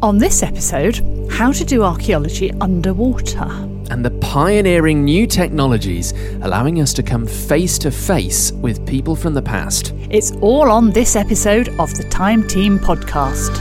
On this episode, how to do archaeology underwater. And the pioneering new technologies allowing us to come face to face with people from the past. It's all on this episode of the Time Team podcast.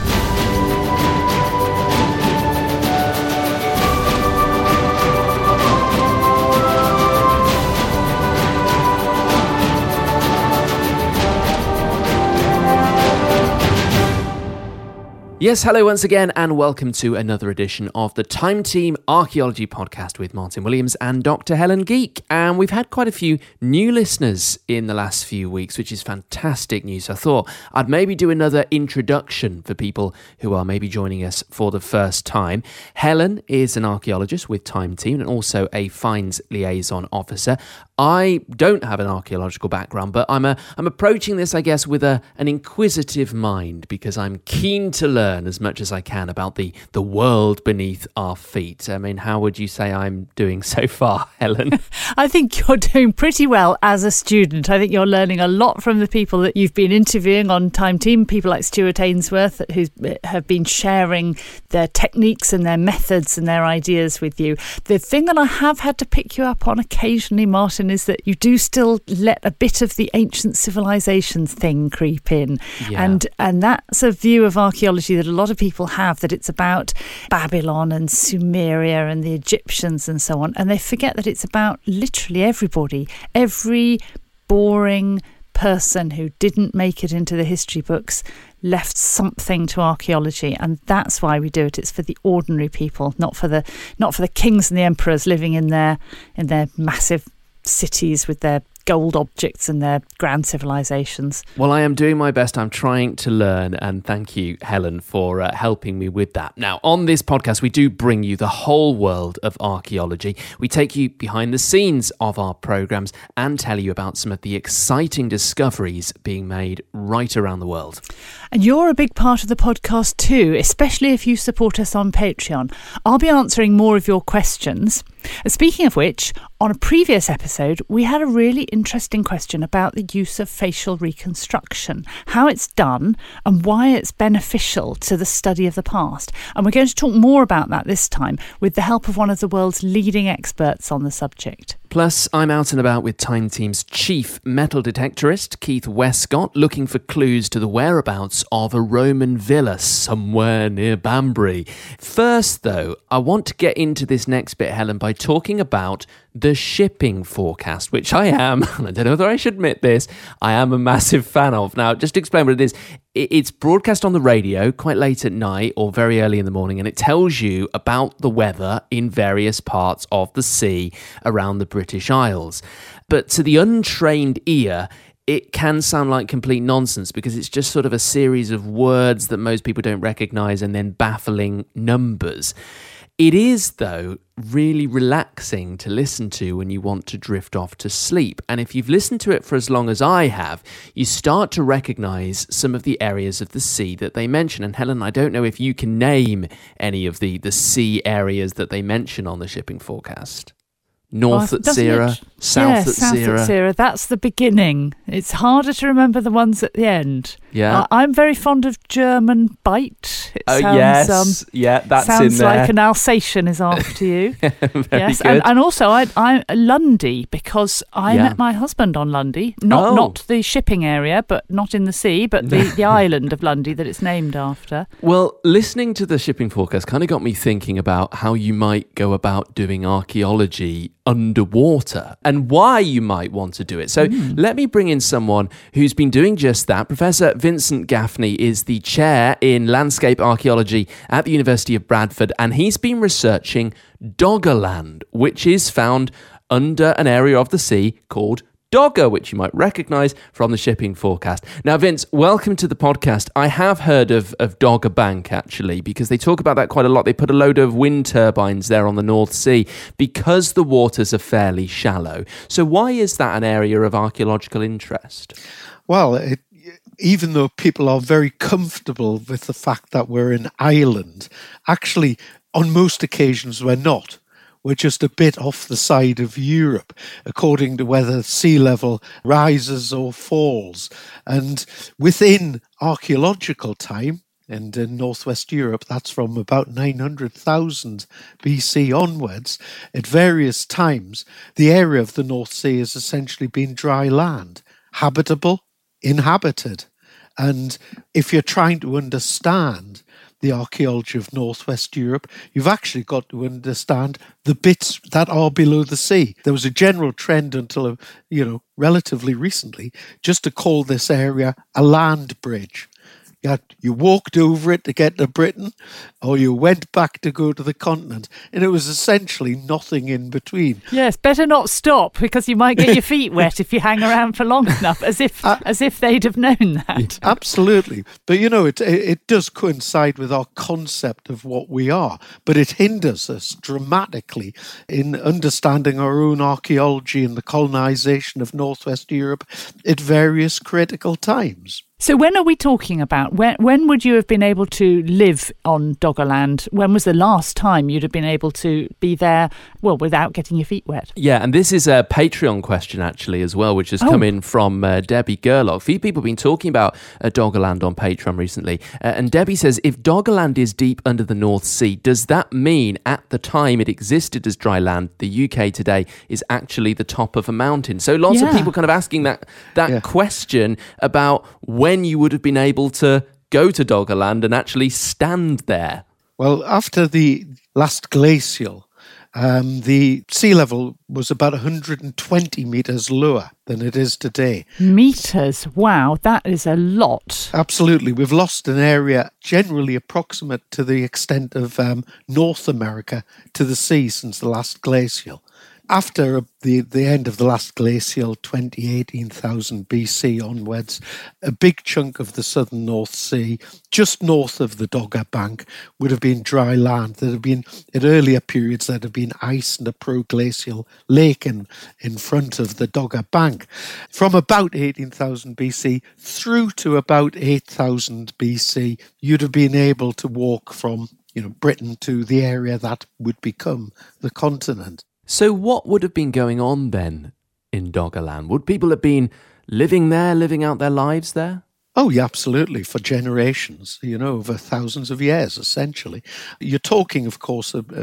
Yes, hello once again, and welcome to another edition of the Time Team Archaeology Podcast with Martin Williams and Dr. Helen Geek. And we've had quite a few new listeners in the last few weeks, which is fantastic news. I thought I'd maybe do another introduction for people who are maybe joining us for the first time. Helen is an archaeologist with Time Team and also a Finds Liaison Officer. I don't have an archaeological background, but I'm approaching this, I guess, with an inquisitive mind because I'm keen to learn as much as I can about the world beneath our feet. I mean, how would you say I'm doing so far, Helen? I think you're doing pretty well as a student. I think you're learning a lot from the people that you've been interviewing on Time Team, people like Stuart Ainsworth, who have been sharing their techniques and their methods and their ideas with you. The thing that I have had to pick you up on occasionally, Martin, is that you do still let a bit of the ancient civilizations thing creep in. Yeah. And that's a view of archaeology that a lot of people have, that it's about Babylon and Sumeria and the Egyptians and so on. And they forget that it's about literally everybody, every boring person who didn't make it into the history books left something to archaeology, and that's why we do it. It's for the ordinary people, not for the kings and the emperors living in their massive cities with their gold objects and their grand civilizations. Well, I am doing my best. I'm trying to learn, and thank you, Helen, for helping me with that. Now, on this podcast, we do bring you the whole world of archaeology. We take you behind the scenes of our programs and tell you about some of the exciting discoveries being made right around the world. And you're a big part of the podcast too, especially if you support us on Patreon. I'll be answering more of your questions. Speaking of which, on a previous episode, we had a really interesting question about the use of facial reconstruction, how it's done and why it's beneficial to the study of the past. And we're going to talk more about that this time with the help of one of the world's leading experts on the subject. Plus, I'm out and about with Time Team's chief metal detectorist, Keith Westcott, looking for clues to the whereabouts of a Roman villa somewhere near Banbury. First, though, I want to get into this next bit, Helen, by talking about the shipping forecast, which I am, and I don't know whether I should admit this, I am a massive fan of. Now, just to explain what it is, it's broadcast on the radio quite late at night or very early in the morning, and it tells you about the weather in various parts of the sea around the British Isles. But to the untrained ear, it can sound like complete nonsense because it's just sort of a series of words that most people don't recognise and then baffling numbers. It is, though, really relaxing to listen to when you want to drift off to sleep. And if you've listened to it for as long as I have, you start to recognise some of the areas of the sea that they mention. And Helen, I don't know if you can name any of the sea areas that they mention on the shipping forecast. North at Zera, south at Zera. That's the beginning. It's harder to remember the ones at the end. Yeah. I'm very fond of German Bight. It sounds, yes. That's in there. Sounds like an Alsatian is after you. Yes, good. And also I'm Lundy, because I met my husband on Lundy. Not the shipping area, but not in the sea, but the island of Lundy that it's named after. Well, listening to the shipping forecast kind of got me thinking about how you might go about doing archaeology underwater and why you might want to do it. So let me bring in someone who's been doing just that. Professor Vincent Gaffney is the chair in landscape archaeology at the University of Bradford, and he's been researching Doggerland, which is found under an area of the sea called Dogger, which you might recognise from the shipping forecast. Now, Vince, welcome to the podcast. I have heard of Dogger Bank, actually, because they talk about that quite a lot. They put a load of wind turbines there on the North Sea because the waters are fairly shallow. So why is that an area of archaeological interest? Well, even though people are very comfortable with the fact that we're an island, actually, on most occasions, we're not. We're just a bit off the side of Europe, according to whether sea level rises or falls. And within archaeological time, And in northwest Europe, that's from about 900,000 BC onwards. At various times, the area of the North Sea has essentially been dry land, habitable, inhabited. And if you're trying to understand the archaeology of northwest Europe, you've actually got to understand the bits that are below the sea. There was a general trend until, relatively recently, just to call this area a land bridge. You walked over it to get to Britain, or you went back to go to the continent, and it was essentially nothing in between. Yes, better not stop, because you might get your feet wet if you hang around for long enough, as if they'd have known that. Absolutely. But, it does coincide with our concept of what we are, but it hinders us dramatically in understanding our own archaeology and the colonization of northwest Europe at various critical times. So when are we talking about? When would you have been able to live on Doggerland? When was the last time you'd have been able to be there, without getting your feet wet? Yeah, and this is a Patreon question, actually, as well, which has come in from Debbie Gerlock. A few people have been talking about Doggerland on Patreon recently. And Debbie says, if Doggerland is deep under the North Sea, does that mean at the time it existed as dry land, the UK today is actually the top of a mountain? So lots of people kind of asking that question about when you would have been able to go to Doggerland and actually stand there. Well, after the last glacial, the sea level was about 120 metres lower than it is today. Metres? Wow, that is a lot. Absolutely. We've lost an area generally approximate to the extent of North America to the sea since the last glacial. After the end of the last glacial, 18,000 BC onwards, a big chunk of the southern North Sea, just north of the Dogger Bank, would have been dry land. There had been, at earlier periods, there had been ice and a proglacial lake in front of the Dogger Bank. From about 18,000 BC through to about 8,000 BC, you'd have been able to walk from Britain to the area that would become the continent. So what would have been going on then in Doggerland? Would people have been living there, living out their lives there? Oh, yeah, absolutely, for generations, over thousands of years, essentially. You're talking, of course, of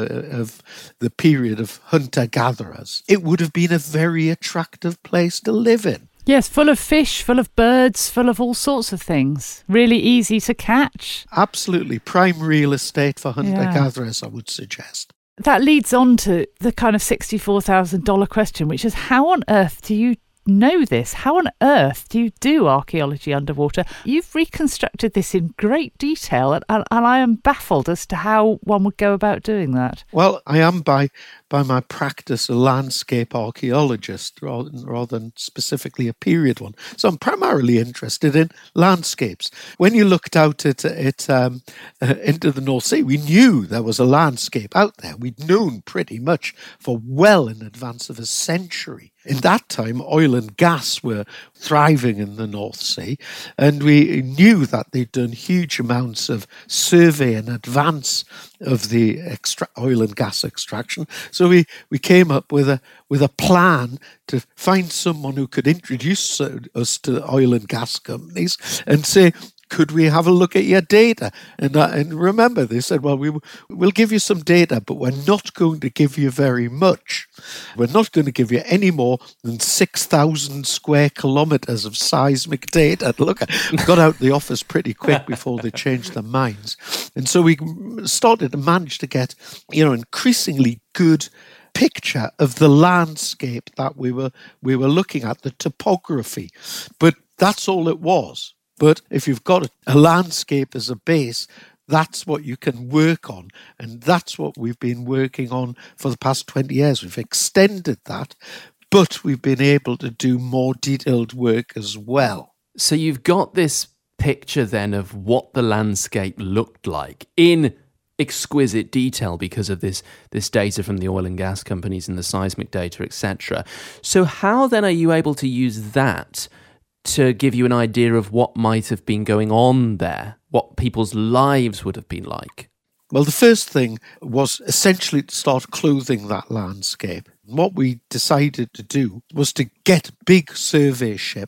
the period of hunter-gatherers. It would have been a very attractive place to live in. Yes, full of fish, full of birds, full of all sorts of things. Really easy to catch. Absolutely. Prime real estate for hunter-gatherers, I would suggest. That leads on to the kind of $64,000 question, which is how on earth do you know this? How on earth do you do archaeology underwater? You've reconstructed this in great detail, and I am baffled as to how one would go about doing that. Well, I am by my practice a landscape archaeologist rather than specifically a period one. So I'm primarily interested in landscapes. When you looked out at into the North Sea, we knew there was a landscape out there. We'd known pretty much for well in advance of a century. In that time, oil and gas were thriving in the North Sea, and we knew that they'd done huge amounts of survey in advance of the oil and gas extraction. So we came up with a plan to find someone who could introduce us to oil and gas companies and say, could we have a look at your data? And remember, they said, well, we'll give you some data, but we're not going to give you very much. We're not going to give you any more than 6,000 square kilometres of seismic data. Look, I got out of the office pretty quick before they changed their minds. And so we started to manage to get, increasingly good picture of the landscape that we were looking at, the topography. But that's all it was. But if you've got a landscape as a base, that's what you can work on. And that's what we've been working on for the past 20 years. We've extended that, but we've been able to do more detailed work as well. So you've got this picture then of what the landscape looked like in exquisite detail because of this data from the oil and gas companies and the seismic data, etc. So how then are you able to use that to give you an idea of what might have been going on there, what people's lives would have been like? Well, the first thing was essentially to start clothing that landscape. What we decided to do was to get big survey ships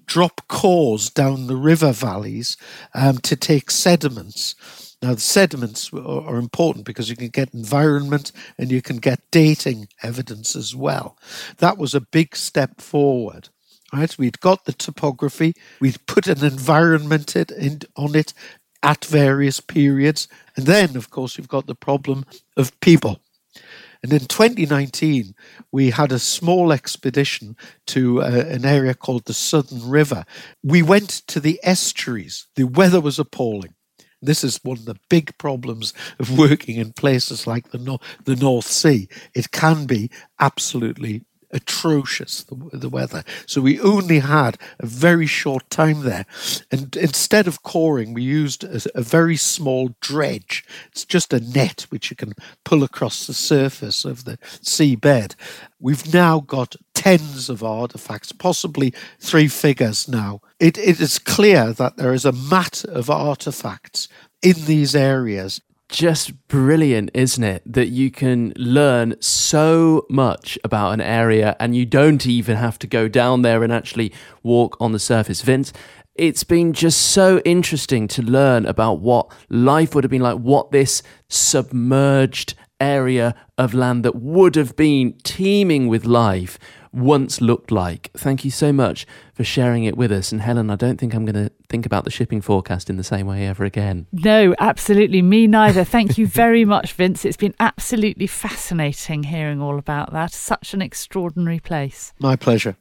drop cores down the river valleys to take sediments. Now, the sediments are important because you can get environment and you can get dating evidence as well. That was a big step forward. Right? We'd got the topography, we'd put an environment on it at various periods, and then, of course, you've got the problem of people. And in 2019, we had a small expedition to an area called the Southern River. We went to the estuaries. The weather was appalling. This is one of the big problems of working in places like the North Sea. It can be absolutely atrocious, the weather. So we only had a very short time there. And instead of coring, we used a very small dredge. It's just a net which you can pull across the surface of the seabed. We've now got tens of artifacts, possibly 3 figures now. It is clear that there is a mat of artifacts in these areas. Just brilliant, isn't it? That you can learn so much about an area and you don't even have to go down there and actually walk on the surface. Vince, it's been just so interesting to learn about what life would have been like, what this submerged area of land that would have been teeming with life once looked like. Thank you so much for sharing it with us. And Helen, I don't think I'm going to think about the shipping forecast in the same way ever again. No, absolutely. Me neither. Thank you very much, Vince. It's been absolutely fascinating hearing all about that. Such an extraordinary place. My pleasure.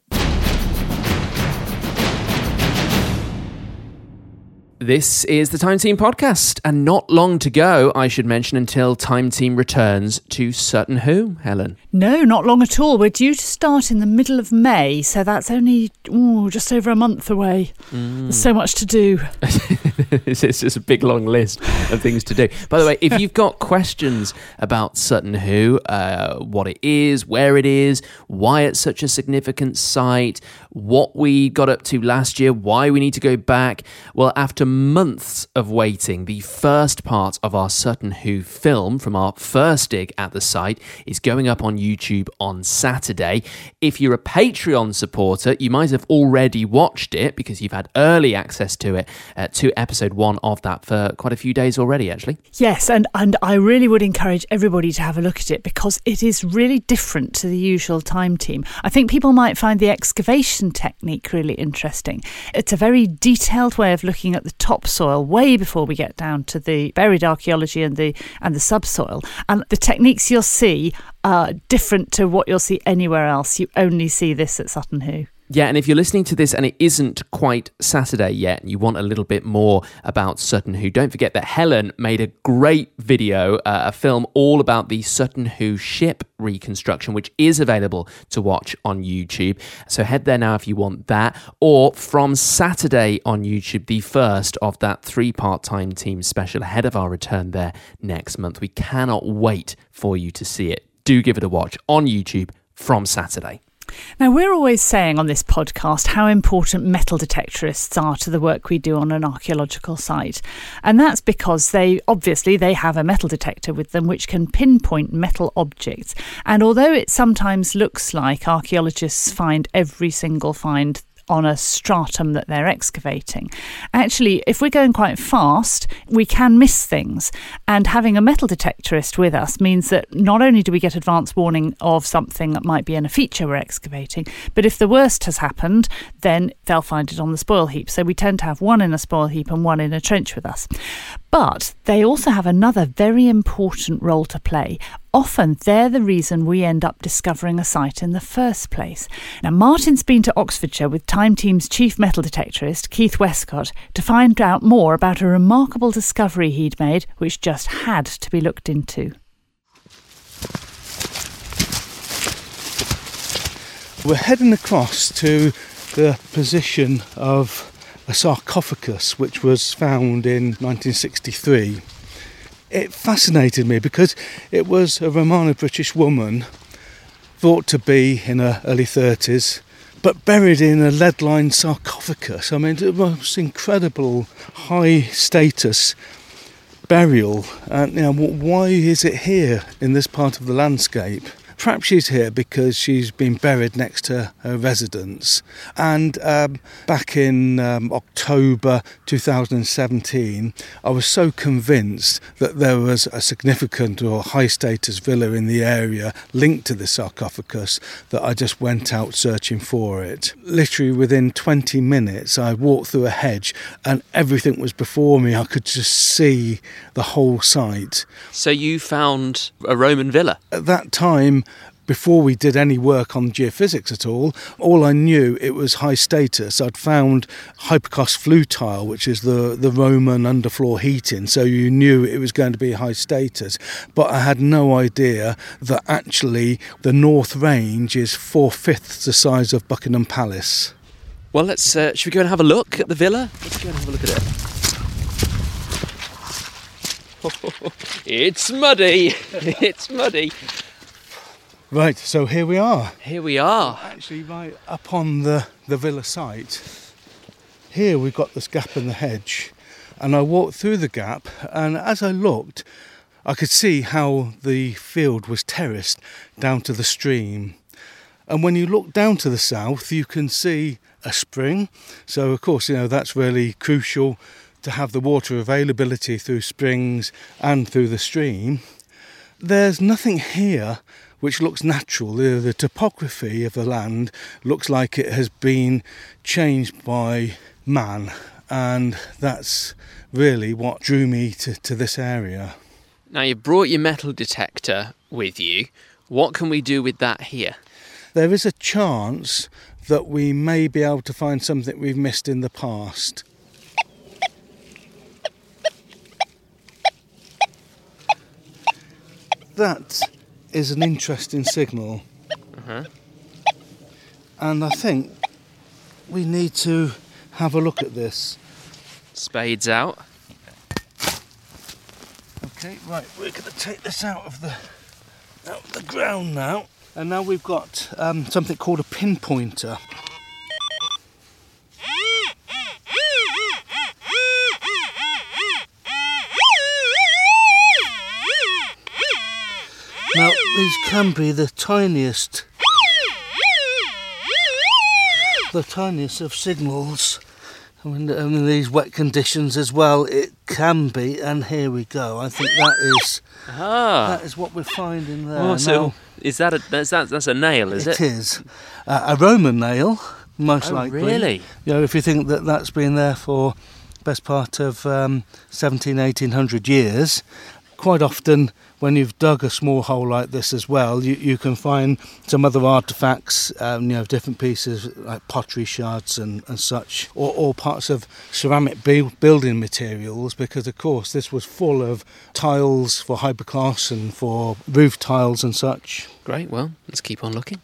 This is the Time Team podcast, and not long to go, I should mention, until Time Team returns to Sutton Hoo, Helen. No, not long at all. We're due to start in the middle of May, so that's only just over a month away. There's so much to do. It's just a big long list of things to do. By the way, if you've got questions about Sutton Hoo, what it is, where it is, why it's such a significant site, what we got up to last year, why we need to go back, well, after months of waiting, the first part of our Sutton Hoo film from our first dig at the site is going up on YouTube on Saturday. If you're a Patreon supporter, you might have already watched it because you've had early access to it, to episode 1 of that for quite a few days already, actually. Yes, and I really would encourage everybody to have a look at it because it is really different to the usual Time Team. I think people might find the excavation technique really interesting. It's a very detailed way of looking at the topsoil way before we get down to the buried archaeology and the subsoil. And the techniques you'll see are different to what you'll see anywhere else. You only see this at Sutton Hoo. Yeah, and if you're listening to this and it isn't quite Saturday yet and you want a little bit more about Sutton Hoo, don't forget that Helen made a great video, a film all about the Sutton Hoo ship reconstruction, which is available to watch on YouTube. So head there now if you want that. Or from Saturday on YouTube, the first of that 3-part Time Team special ahead of our return there next month. We cannot wait for you to see it. Do give it a watch on YouTube from Saturday. Now, we're always saying on this podcast how important metal detectorists are to the work we do on an archaeological site. And that's because they have a metal detector with them which can pinpoint metal objects. And although it sometimes looks like archaeologists find every single find on a stratum that they're excavating, actually, if we're going quite fast, we can miss things. And having a metal detectorist with us means that not only do we get advance warning of something that might be in a feature we're excavating, but if the worst has happened, then they'll find it on the spoil heap. So we tend to have one in a spoil heap and one in a trench with us. But they also have another very important role to play. Often they're the reason we end up discovering a site in the first place. Now, Martin's been to Oxfordshire with Time Team's chief metal detectorist, Keith Westcott, to find out more about a remarkable discovery he'd made, which just had to be looked into. We're heading across to the position of a sarcophagus which was found in 1963. It fascinated me because it was a Romano-British woman, thought to be in her early 30s, but buried in a lead-lined sarcophagus. I mean, it was incredible, high-status burial. And why is it here in this part of the landscape? perhaps she's here because she's been buried next to her residence. And back in October 2017, I was so convinced that there was a significant or high-status villa in the area linked to the sarcophagus that I just went out searching for it. Literally within 20 minutes, I walked through a hedge and everything was before me. I could just see the whole site. So you found a Roman villa? At that time, before we did any work on geophysics at all I knew it was high status. I'd found hypocauste flutile, which is the Roman underfloor heating, so you knew it was going to be high status. But I had no idea that actually the North Range is 4/5 the size of Buckingham Palace. Well, should we go and have a look at the villa? Let's go and have a look at it. It's muddy. It's muddy. Right, so here we are. Here we are. Actually, right up on the villa site. Here we've got this gap in the hedge, and I walked through the gap, and as I looked, I could see how the field was terraced down to the stream. And when you look down to the south, you can see a spring. So, of course, that's really crucial to have the water availability through springs and through the stream. There's nothing here which looks natural. The topography of the land looks like it has been changed by man, and that's really what drew me to this area. Now, you brought your metal detector with you. What can we do with that here? There is a chance that we may be able to find something we've missed in the past. That is an interesting signal. And I think we need to have a look at this. Spades out. Okay, right, we're going to take this out of the ground now. And now we've got something called a pinpointer. Now, these can be the tiniest of signals. I mean, in these wet conditions as well, it can be. And here we go. I think that is what we're finding there. Oh, so is that's a nail, is it? It is a Roman nail, most likely. Really? If you think that's been there for best part of 1800 years. Quite often, when you've dug a small hole like this as well, you can find some other artefacts, different pieces like pottery shards and such, or parts of ceramic building materials, because of course this was full of tiles for hypocauste and for roof tiles and such. Great, well, let's keep on looking.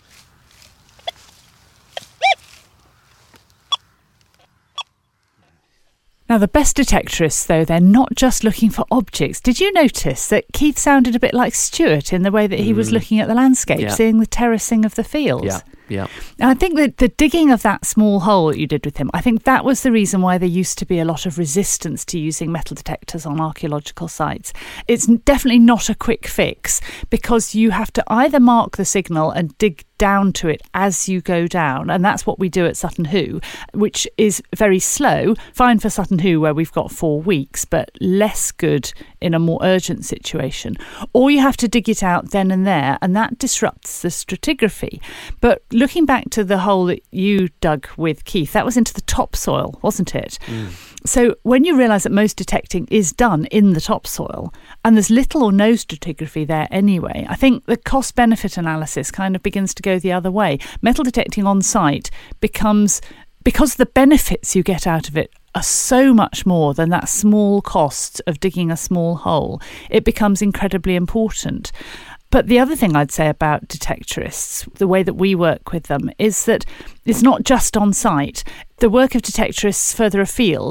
Now, the best detectorists, though, they're not just looking for objects. Did you notice that Keith sounded a bit like Stuart in the way that he was looking at the landscape, seeing the terracing of the fields? Yeah. And I think that the digging of that small hole that you did with him, I think that was the reason why there used to be a lot of resistance to using metal detectors on archaeological sites. It's definitely not a quick fix, because you have to either mark the signal and dig down to it as you go down, and that's what we do at Sutton Hoo, which is very slow. Fine for Sutton Hoo, where we've got 4 weeks, but less good in a more urgent situation. Or you have to dig it out then and there, and that disrupts the stratigraphy. But looking back to the hole that you dug with Keith, that was into the topsoil, wasn't it? So when you realise that most detecting is done in the topsoil, and there's little or no stratigraphy there anyway, I think the cost-benefit analysis kind of begins to go the other way. Metal detecting on site becomes, because the benefits you get out of it are so much more than that small cost of digging a small hole, it becomes incredibly important. But the other thing I'd say about detectorists, the way that we work with them, is that it's not just on site. The work of detectorists further afield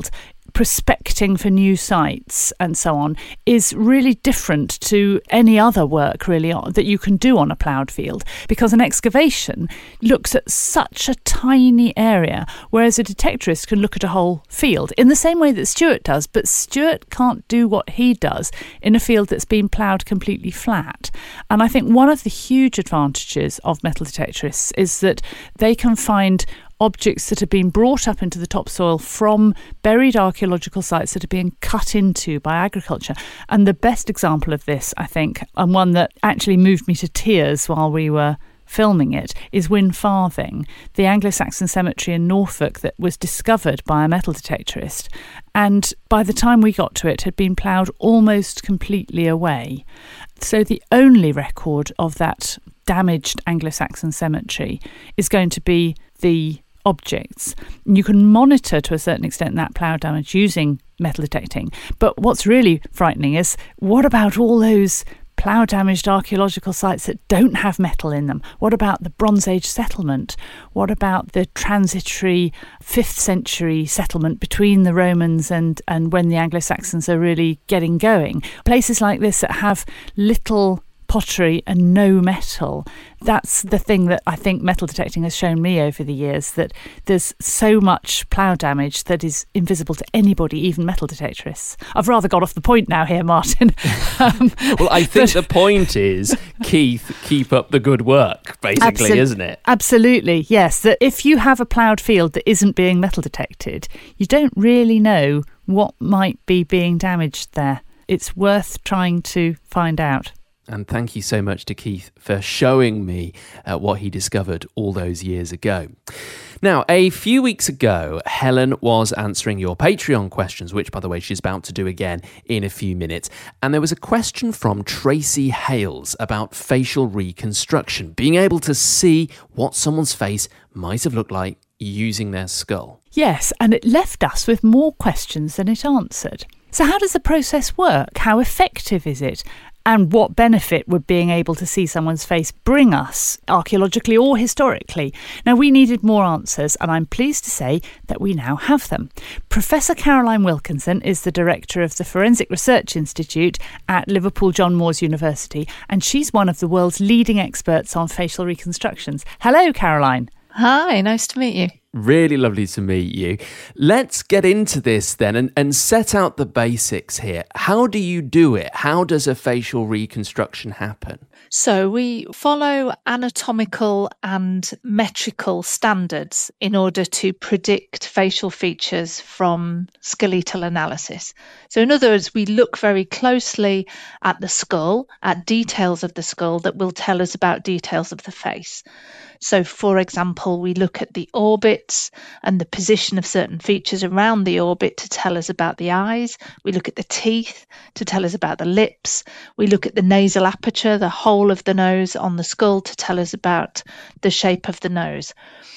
prospecting for new sites and so on is really different to any other work really that you can do on a ploughed field, because an excavation looks at such a tiny area, whereas a detectorist can look at a whole field in the same way that Stuart does, but Stuart can't do what he does in a field that's been ploughed completely flat. And I think one of the huge advantages of metal detectorists is that they can find objects that have been brought up into the topsoil from buried archaeological sites that are being cut into by agriculture. And the best example of this, I think, and one that actually moved me to tears while we were filming it, is Wyn Farthing, the Anglo-Saxon cemetery in Norfolk that was discovered by a metal detectorist. And by the time we got to it, had been ploughed almost completely away. So the only record of that damaged Anglo-Saxon cemetery is going to be the objects. You can monitor to a certain extent that plough damage using metal detecting. But what's really frightening is, what about all those plough damaged archaeological sites that don't have metal in them? What about the Bronze Age settlement? What about the transitory 5th century settlement between the Romans and when the Anglo-Saxons are really getting going? Places like this that have little pottery and no metal. That's the thing that I think metal detecting has shown me over the years, that there's so much plough damage that is invisible to anybody, even metal detectorists. I've rather got off the point now here, Martin. Well, I think the point is, Keith, keep up the good work, basically, isn't it? Absolutely, yes. That if you have a ploughed field that isn't being metal detected, you don't really know what might be being damaged there. It's worth trying to find out. And thank you so much to Keith for showing me what he discovered all those years ago. Now, a few weeks ago, Helen was answering your Patreon questions, which, by the way, she's about to do again in a few minutes. And there was a question from Tracy Hales about facial reconstruction, being able to see what someone's face might have looked like using their skull. Yes, and it left us with more questions than it answered. So how does the process work? How effective is it? And what benefit would being able to see someone's face bring us, archaeologically or historically? Now, we needed more answers, and I'm pleased to say that we now have them. Professor Caroline Wilkinson is the director of the Forensic Research Institute at Liverpool John Moores University, and she's one of the world's leading experts on facial reconstructions. Hello, Caroline. Hi, nice to meet you. Really lovely to meet you. Let's get into this then and set out the basics here. How do you do it? How does a facial reconstruction happen? So we follow anatomical and metrical standards in order to predict facial features from skeletal analysis. So in other words, we look very closely at the skull, at details of the skull that will tell us about details of the face. So, for example, we look at the orbits and the position of certain features around the orbit to tell us about the eyes. We look at the teeth to tell us about the lips. We look at the nasal aperture, the hole of the nose on the skull, to tell us about the shape of the nose.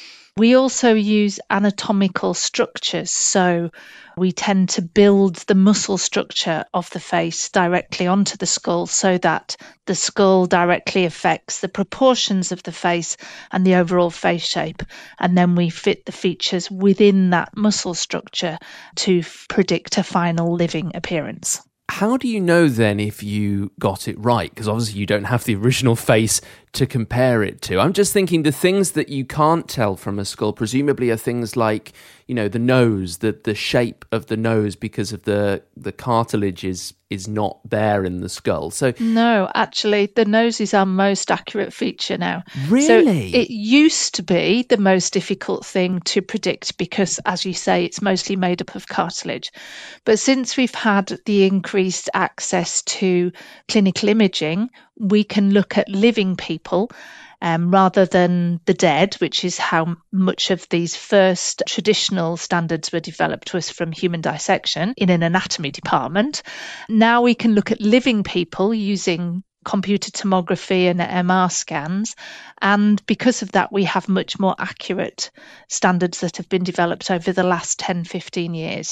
We also use anatomical structures, so we tend to build the muscle structure of the face directly onto the skull so that the skull directly affects the proportions of the face and the overall face shape. And then we fit the features within that muscle structure to predict a final living appearance. How do you know then if you got it right? Because obviously you don't have the original face to compare it to. I'm just thinking the things that you can't tell from a skull presumably are things like, you know, the nose, the shape of the nose, because of the cartilage is not there in the skull. So no, actually the nose is our most accurate feature now. Really? So it used to be the most difficult thing to predict because, as you say, it's mostly made up of cartilage. But since we've had the increased access to clinical imaging, we can look at living people rather than the dead, which is how much of these first traditional standards were developed to us from human dissection in an anatomy department. Now we can look at living people using computer tomography and MR scans. And because of that, we have much more accurate standards that have been developed over the last 10, 15 years.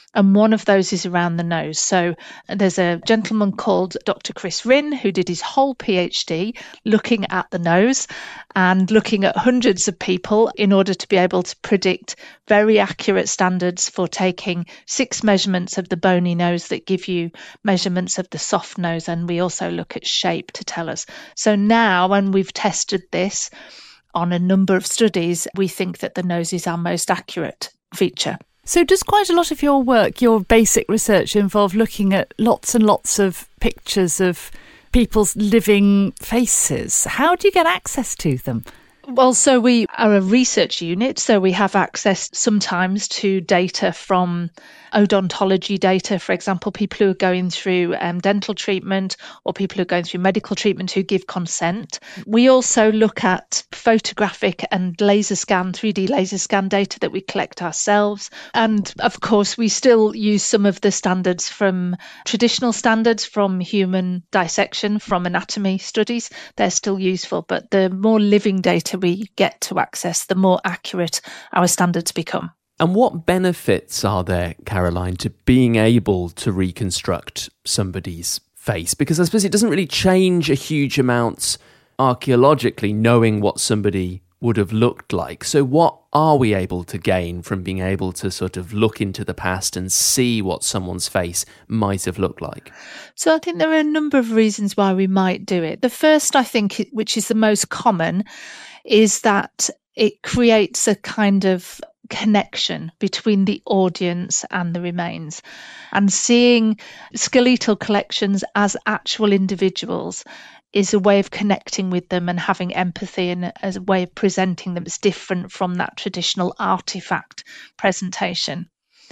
And one of those is around the nose. So there's a gentleman called Dr. Chris Rinn who did his whole PhD looking at the nose and looking at hundreds of people in order to be able to predict very accurate standards for taking 6 measurements of the bony nose that give you measurements of the soft nose. And we also look at shape to tell us. So now when we've tested this on a number of studies, we think that the nose is our most accurate feature. So does quite a lot of your work, your basic research, involve looking at lots and lots of pictures of people's living faces? How do you get access to them? Well, so we are a research unit, so we have access sometimes to data from odontology data, for example, people who are going through dental treatment or people who are going through medical treatment who give consent. We also look at photographic and laser scan, 3D laser scan data that we collect ourselves. And of course, we still use some of the standards from traditional standards from human dissection, from anatomy studies. They're still useful, but the more living data we get to access, the more accurate our standards become. And what benefits are there, Caroline, to being able to reconstruct somebody's face? Because I suppose it doesn't really change a huge amount archaeologically knowing what somebody would have looked like. So what are we able to gain from being able to sort of look into the past and see what someone's face might have looked like? So I think there are a number of reasons why we might do it. The first, I think, which is the most common, is that it creates a kind of connection between the audience and the remains. And seeing skeletal collections as actual individuals is a way of connecting with them and having empathy, and as a way of presenting them as different from that traditional artifact presentation.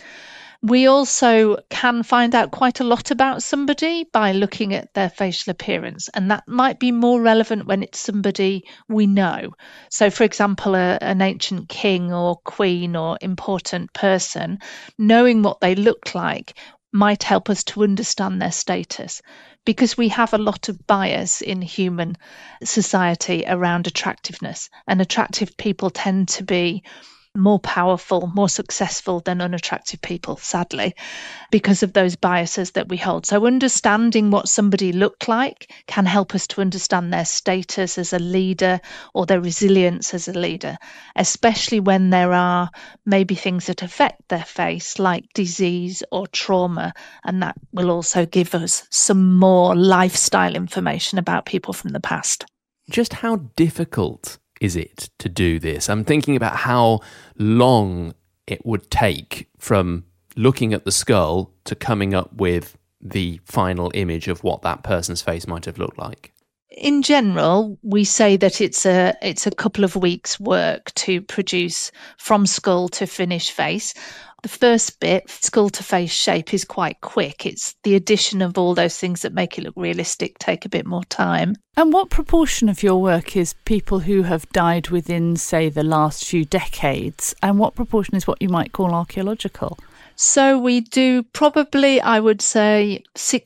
We also can find out quite a lot about somebody by looking at their facial appearance, and that might be more relevant when it's somebody we know. So, for example, an ancient king or queen or important person, knowing what they look like might help us to understand their status, because we have a lot of bias in human society around attractiveness, and attractive people tend to be more powerful, more successful than unattractive people, sadly, because of those biases that we hold. So understanding what somebody looked like can help us to understand their status as a leader or their resilience as a leader, especially when there are maybe things that affect their face, like disease or trauma. And that will also give us some more lifestyle information about people from the past. Just how difficult is it to do this? I'm thinking about how long it would take from looking at the skull to coming up with the final image of what that person's face might have looked like. In general, we say that it's a couple of weeks' work to produce from skull to finished face. The first bit, skull to face shape, is quite quick. It's the addition of all those things that make it look realistic take a bit more time. And what proportion of your work is people who have died within, say, the last few decades? And what proportion is what you might call archaeological? So we do probably, I would say,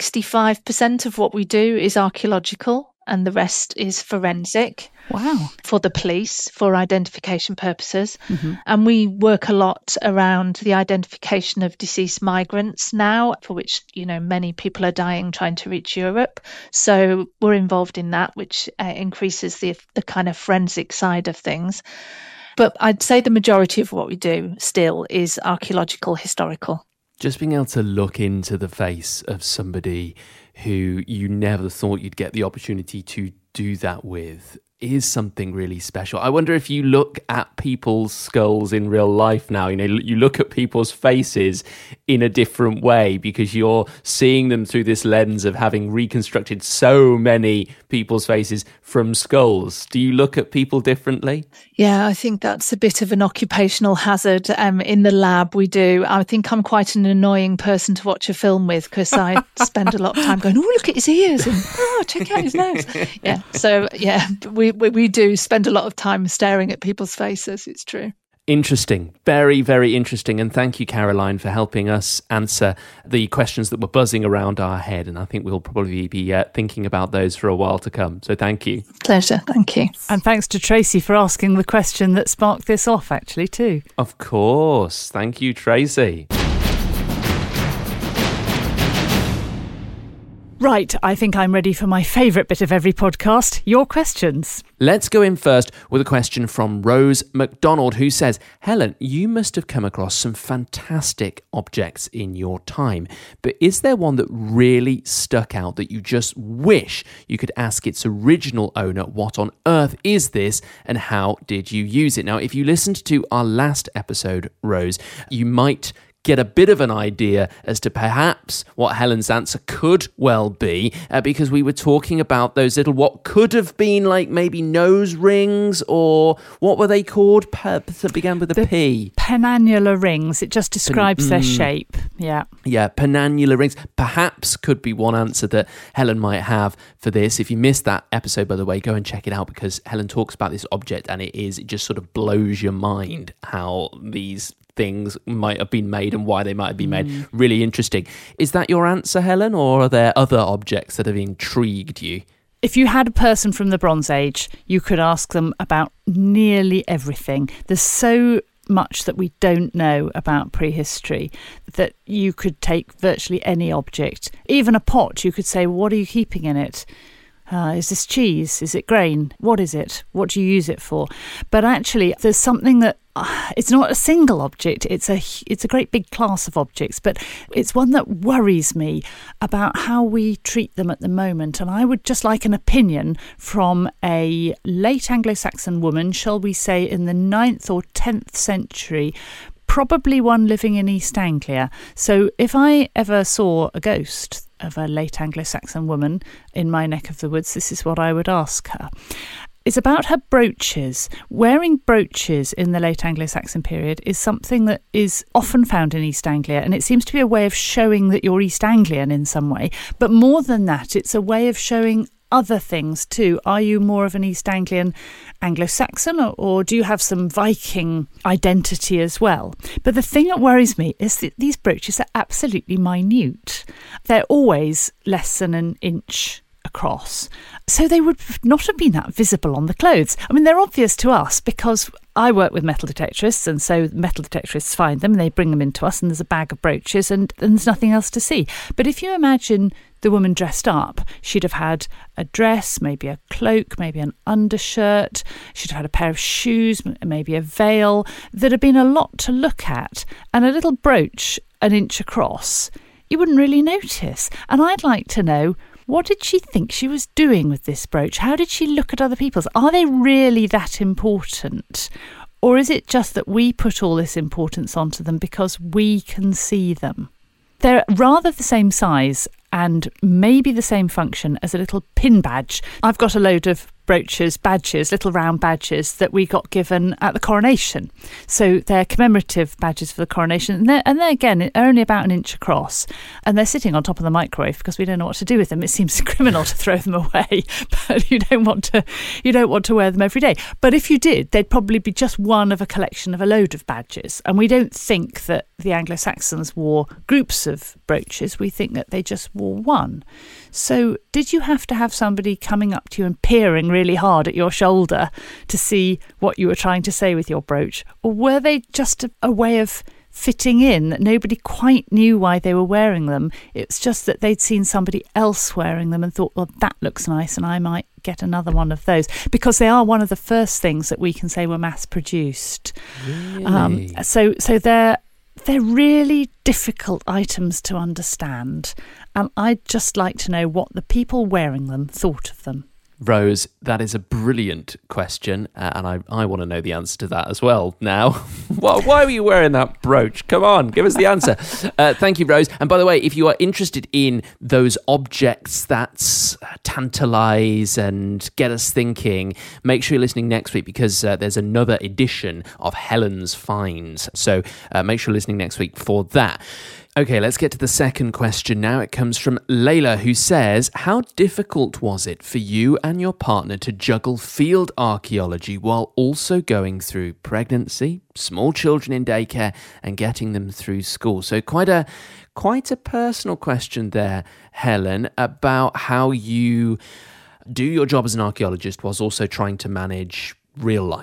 65% of what we do is archaeological, and the rest is forensic. Wow. For the police, for identification purposes. Mm-hmm. And we work a lot around the identification of deceased migrants now, for which, many people are dying trying to reach Europe. So we're involved in that, which increases the kind of forensic side of things. But I'd say the majority of what we do still is archaeological, historical. Just being able to look into the face of somebody who you never thought you'd get the opportunity to do that with is something really special. I wonder if you look at people's skulls in real life now, you look at people's faces in a different way because you're seeing them through this lens of having reconstructed so many people's faces from skulls. Do you look at people differently? Yeah, I think that's a bit of an occupational hazard. In the lab, we do. I think I'm quite an annoying person to watch a film with because I spend a lot of time going, oh, look at his ears and check out his nose. Yeah, so yeah, we do spend a lot of time staring at people's faces. It's true. Interesting. Very, very interesting. And thank you, Caroline, for helping us answer the questions that were buzzing around our head. And I think we'll probably be thinking about those for a while to come. So thank you. Pleasure. Thank you. And thanks to Tracy for asking the question that sparked this off, actually, too. Of course. Thank you, Tracy. Right, I think I'm ready for my favourite bit of every podcast, your questions. Let's go in first with a question from Rose MacDonald, who says, Helen, you must have come across some fantastic objects in your time, but is there one that really stuck out that you just wish you could ask its original owner, what on earth is this and how did you use it? Now, if you listened to our last episode, Rose, you might get a bit of an idea as to perhaps what Helen's answer could well be, because we were talking about those little, what could have been like maybe nose rings, or what were they called that began with a P? Penannular rings. It just describes their shape. Yeah, penannular rings. Perhaps could be one answer that Helen might have for this. If you missed that episode, by the way, go and check it out, because Helen talks about this object and it just sort of blows your mind how these things might have been made and why they might have been made. Really interesting. Is that your answer, Helen, or are there other objects that have intrigued you? If you had a person from the Bronze Age, you could ask them about nearly everything. There's so much that we don't know about prehistory that you could take virtually any object. Even a pot, you could say, what are you keeping in it? Is this cheese? Is it grain? What is it? What do you use it for? But actually, there's something that it's not a single object. It's a great big class of objects, but it's one that worries me about how we treat them at the moment. And I would just like an opinion from a late Anglo-Saxon woman, shall we say in the 9th or 10th century, probably one living in East Anglia. So if I ever saw a ghost of a late Anglo-Saxon woman in my neck of the woods, this is what I would ask her. It's about her brooches. Wearing brooches in the late Anglo-Saxon period is something that is often found in East Anglia, and it seems to be a way of showing that you're East Anglian in some way. But more than that, it's a way of showing other things too. Are you more of an East Anglian Anglo-Saxon, or do you have some Viking identity as well? But the thing that worries me is that these brooches are absolutely minute. They're always less than an inch across. So they would not have been that visible on the clothes. I mean, they're obvious to us because I work with metal detectorists, and so metal detectorists find them and they bring them into us, and there's a bag of brooches and there's nothing else to see. But if you imagine the woman dressed up, she'd have had a dress, maybe a cloak, maybe an undershirt, she'd have had a pair of shoes, maybe a veil. There'd have been a lot to look at, and a little brooch an inch across, you wouldn't really notice. And I'd like to know, what did she think she was doing with this brooch? How did she look at other people's? Are they really that important? Or is it just that we put all this importance onto them because we can see them? They're rather the same size and maybe the same function as a little pin badge. I've got a load of brooches, badges, little round badges that we got given at the coronation. So they're commemorative badges for the coronation. And they're again, are only about an inch across. And they're sitting on top of the microwave because we don't know what to do with them. It seems criminal to throw them away, but you don't want to wear them every day. But if you did, they'd probably be just one of a collection of a load of badges. And we don't think that the Anglo-Saxons wore groups of brooches. We think that they just wore one. So did you have to have somebody coming up to you and peering really hard at your shoulder to see what you were trying to say with your brooch? Or were they just a way of fitting in, that nobody quite knew why they were wearing them? It's just that they'd seen somebody else wearing them and thought, well, that looks nice and I might get another one of those, because they are one of the first things that we can say were mass produced. Really? So they're really difficult items to understand, and I'd just like to know what the people wearing them thought of them. Rose, that is a brilliant question, and I want to know the answer to that as well now. Why were you wearing that brooch? Come on, give us the answer. Thank you, Rose. And by the way, if you are interested in those objects that tantalise and get us thinking, make sure you're listening next week, because there's another edition of Helen's Finds. So make sure you're listening next week for that. Okay, let's get to the second question now. It comes from Layla, who says, how difficult was it for you and your partner to juggle field archaeology while also going through pregnancy, small children in daycare, and getting them through school? So quite a personal question there, Helen, about how you do your job as an archaeologist whilst also trying to manage real life.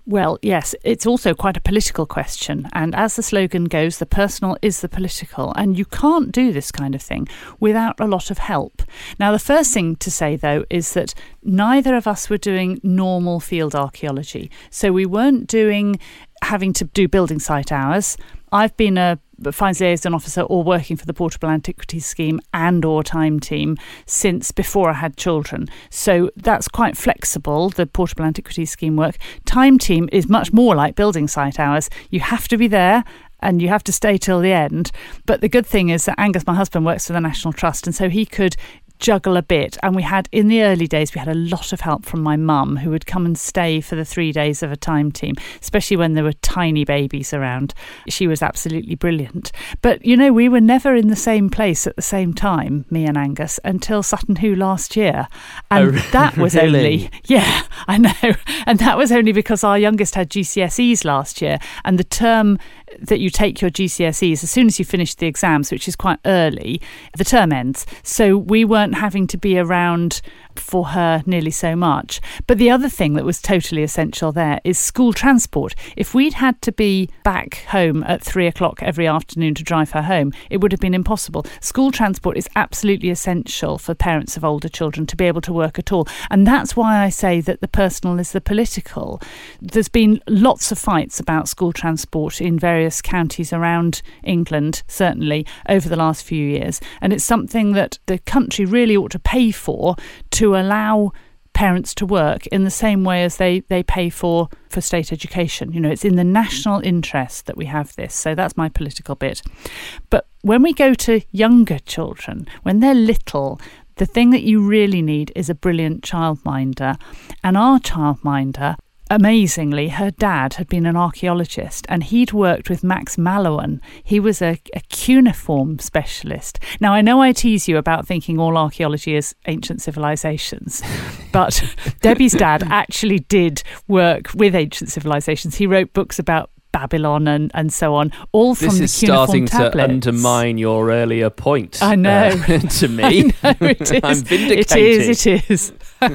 Well, yes, it's also quite a political question. And as the slogan goes, the personal is the political. And you can't do this kind of thing without a lot of help. Now, the first thing to say, though, is that neither of us were doing normal field archaeology. So we weren't having to do building site hours. I've been a finds liaison officer or working for the Portable Antiquities Scheme and or Time Team since before I had children. So that's quite flexible, the Portable Antiquities Scheme work. Time Team is much more like building site hours. You have to be there and you have to stay till the end. But the good thing is that Angus, my husband, works for the National Trust, and so he could juggle a bit. And in the early days, we had a lot of help from my mum, who would come and stay for the 3 days of a Time Team, especially when there were tiny babies around. She was absolutely brilliant. But, we were never in the same place at the same time, me and Angus, until Sutton Hoo last year. And that was really? only... Yeah, I know. And that was only because our youngest had GCSEs last year. And the term that you take your GCSEs, as soon as you finish the exams, which is quite early, the term ends. So we weren't having to be around for her nearly so much. But the other thing that was totally essential there is school transport. If we'd had to be back home at 3:00 every afternoon to drive her home, it would have been impossible. School transport is absolutely essential for parents of older children to be able to work at all. And that's why I say that the personal is the political. There's been lots of fights about school transport in various counties around England, certainly, over the last few years. And it's something that the country really ought to pay for, to allow parents to work in the same way as they pay for state education. It's in the national interest that we have this. So that's my political bit. But when we go to younger children, when they're little, the thing that you really need is a brilliant childminder. And our childminder, amazingly, her dad had been an archaeologist and he'd worked with Max Mallowan. He was a cuneiform specialist. Now, I know I tease you about thinking all archaeology is ancient civilizations, but Debbie's dad actually did work with ancient civilizations. He wrote books about Babylon and so on, all from the cuneiform tablets. This is starting to undermine your earlier point. I know. To me. I know, it is. I'm vindicated. It is.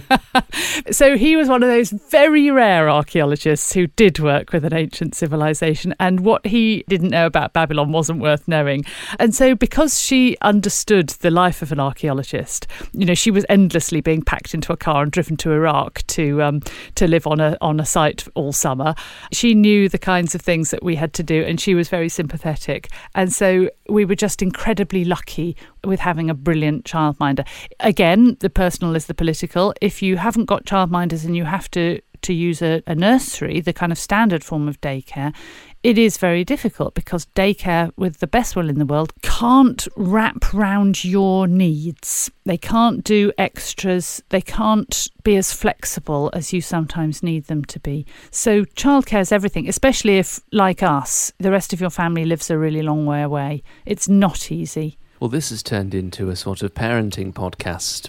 So he was one of those very rare archaeologists who did work with an ancient civilization, and what he didn't know about Babylon wasn't worth knowing. And so because she understood the life of an archaeologist, she was endlessly being packed into a car and driven to Iraq to live on a site all summer. She knew the kinds of things that we had to do, and she was very sympathetic. And so we were just incredibly lucky with having a brilliant childminder. Again, the personal is the political. If you haven't got childminders and you have to use a nursery, the kind of standard form of daycare, it is very difficult because daycare, with the best will in the world, can't wrap round your needs. They can't do extras. They can't be as flexible as you sometimes need them to be. So childcare is everything, especially if, like us, the rest of your family lives a really long way away. It's not easy. Well, this has turned into a sort of parenting podcast,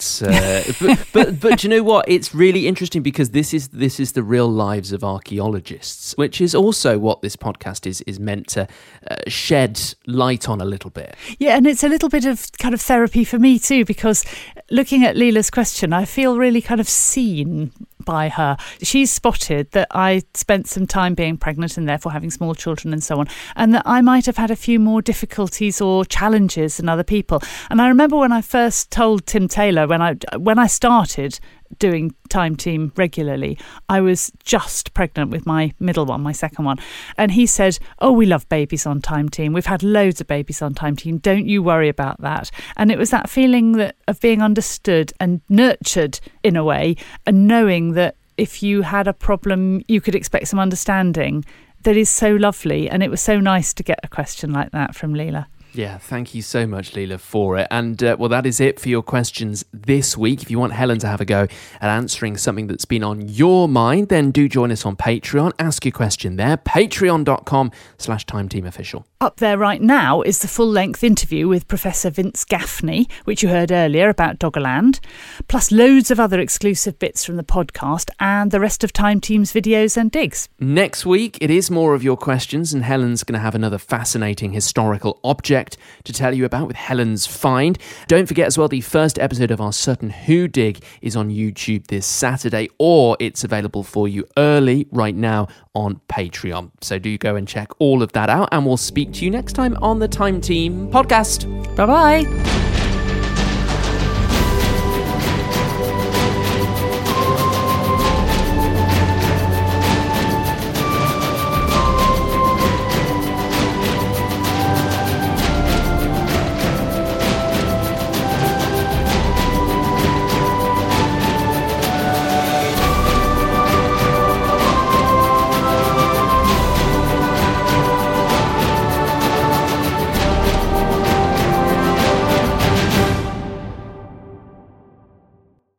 but you know what? It's really interesting because this is the real lives of archaeologists, which is also what this podcast is meant to shed light on a little bit. Yeah, and it's a little bit of kind of therapy for me too, because looking at Leela's question, I feel really kind of seen by her. She's spotted that I spent some time being pregnant and therefore having small children and so on, and that I might have had a few more difficulties or challenges than other people. And I remember when I first told Tim Taylor, when I started doing Time Team regularly, I was just pregnant with my middle one, my second one, and he said, "Oh, we love babies on Time Team. We've had loads of babies on Time Team. Don't you worry about that." And it was that feeling of being understood and nurtured in a way, and knowing that if you had a problem, you could expect some understanding. That is so lovely, and it was so nice to get a question like that from Leela. Yeah, thank you so much, Leela, for it. And, well, that is it for your questions this week. If you want Helen to have a go at answering something that's been on your mind, then do join us on Patreon. Ask your question there, patreon.com/TimeTeamOfficial. Up there right now is the full-length interview with Professor Vince Gaffney, which you heard earlier about Doggerland, plus loads of other exclusive bits from the podcast and the rest of Time Team's videos and digs. Next week, it is more of your questions, and Helen's going to have another fascinating historical object project to tell you about with Helen's find. Don't forget as well, the first episode of our Certain Who dig is on YouTube this Saturday, or it's available for you early right now on Patreon. So do go and check all of that out, and we'll speak to you next time on the Time Team podcast. Bye-bye.